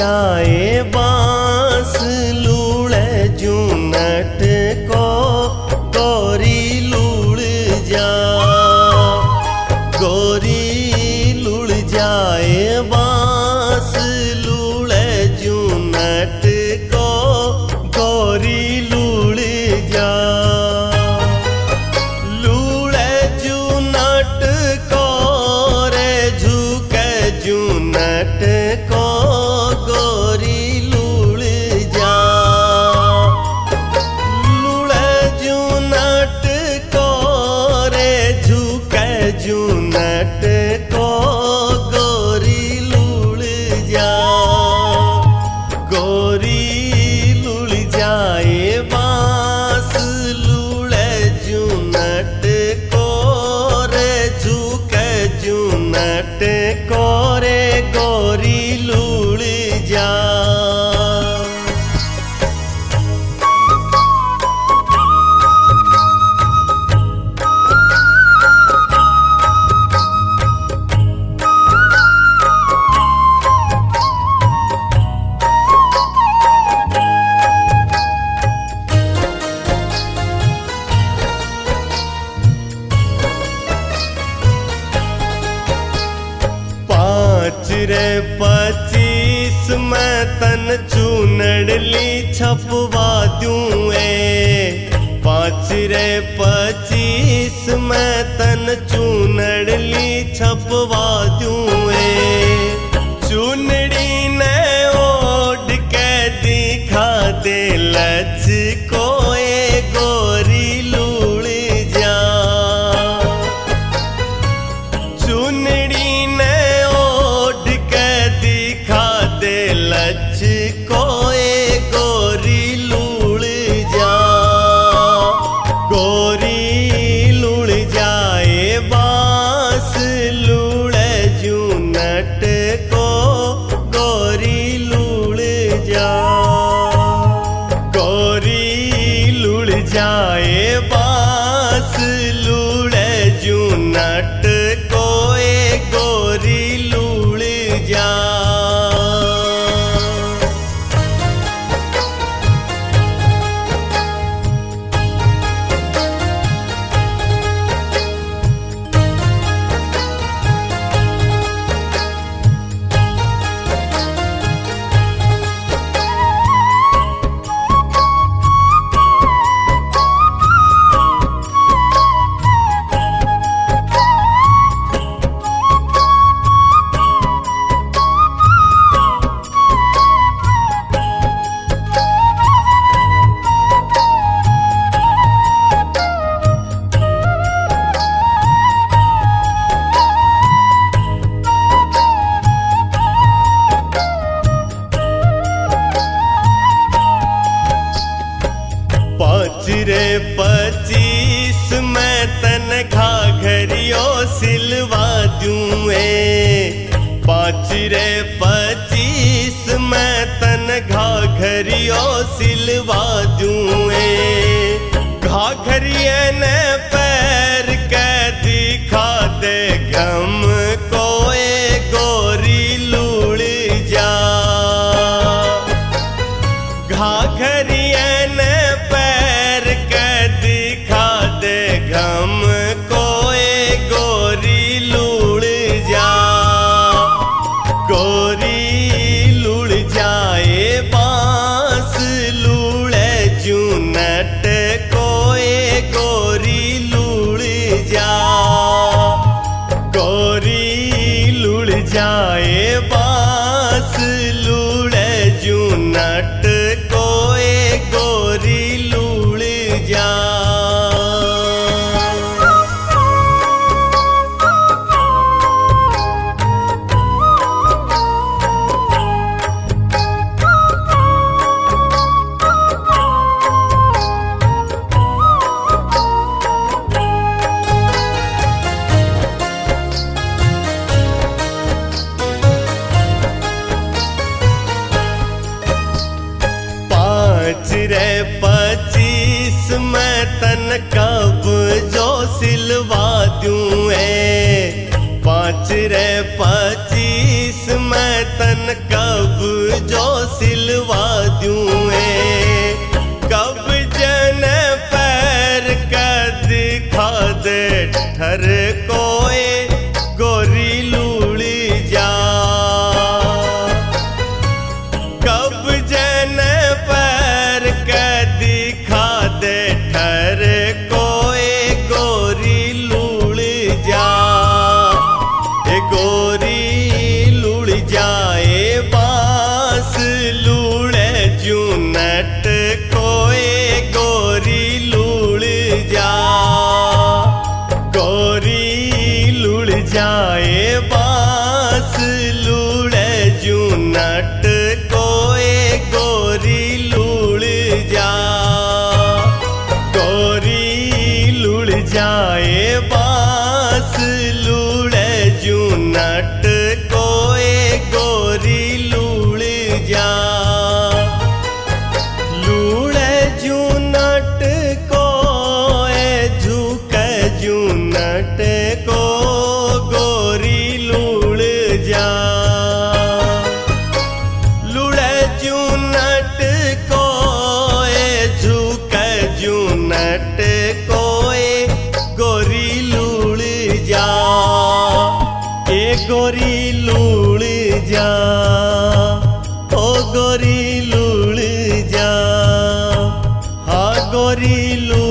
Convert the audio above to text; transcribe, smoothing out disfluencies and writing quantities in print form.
जाए बांस लूड़े जूनट को गोरी लूड़ जा गोरी लुड़ जाए बांस लूड़े जूनट को गोरी लूड़ जा लूड़े जूनट को रे झुके जूनट को गोरी लूड़ जा लूड़े जूनट को रे झुके जूनट को गोरी लूड़ जा गोरी लुड़ जाए बांस लूड़े जूनट को रे झुके जूनट को रे गोरी लूड़ जा पाँच रे 25 मैं तन चूनड़ ली छपवा दूं पाँच रे 25 मैं तन चूनड़ ली छपवा दूं चूनड़ी ने ओढ़ के दिखा दे लच को गोरी लूड़ जा चूनड़ी ने ओढ़ के दिखा दे लच को गोरी लूड़ जा गोरी लूड़ जाए बांस लूड़े जूनट को गोरी लूड़ जा गोरी लूड़ जाए बांस लूड़े जूनट को गोरी लूड़ जा पाँच रे 25 मैं तन घाघरियो सिलवा दूं पाँच रे 25 मैं तन घाघरियो सिलवा दूं घाघरिये ने पैर के दिखा दे गम को गोरी लूड़ जा घाघरिये ने पैर के दिखा दे गम को गोरी लूड़ जा गोरी लूड़ जाए बांस लूड़े जूनट को गोरी लूड़ जा गोरी लूड़ जाए बांस लूड़े जूनट को गोरी लूड़ जा पाँच रे 25 मैं तन कब जो सिलवा दूं पाँच रे 25 मैं तन कब जो सिलवा दूं कब जन पैर का दिखा दे ठर कोए गोरी लूड़ जा कब जन पैर का दिखा दे ठर कोए गोरी लूड़ जा ए गोरी लूड़ जाए बांस लूड़े जूनट कोए गोरी लूड़ जा गोरी लूड़ जाए बांस लूड़े जूनट कोए गोरी लूड़ जा गोरी लूड़ जाए बांस लूड़े जूनट कोए गोरी लूड़ जा लूड़े जूनट कोए झुक जूनट को गोरी लूड़ जा लूड़े जूनट कोए झुक जूनट कोए गोरी लूड़ जा ए गोरी लूड़ जा ओ गोरी लूड़ जा हाँ गोरी लूड़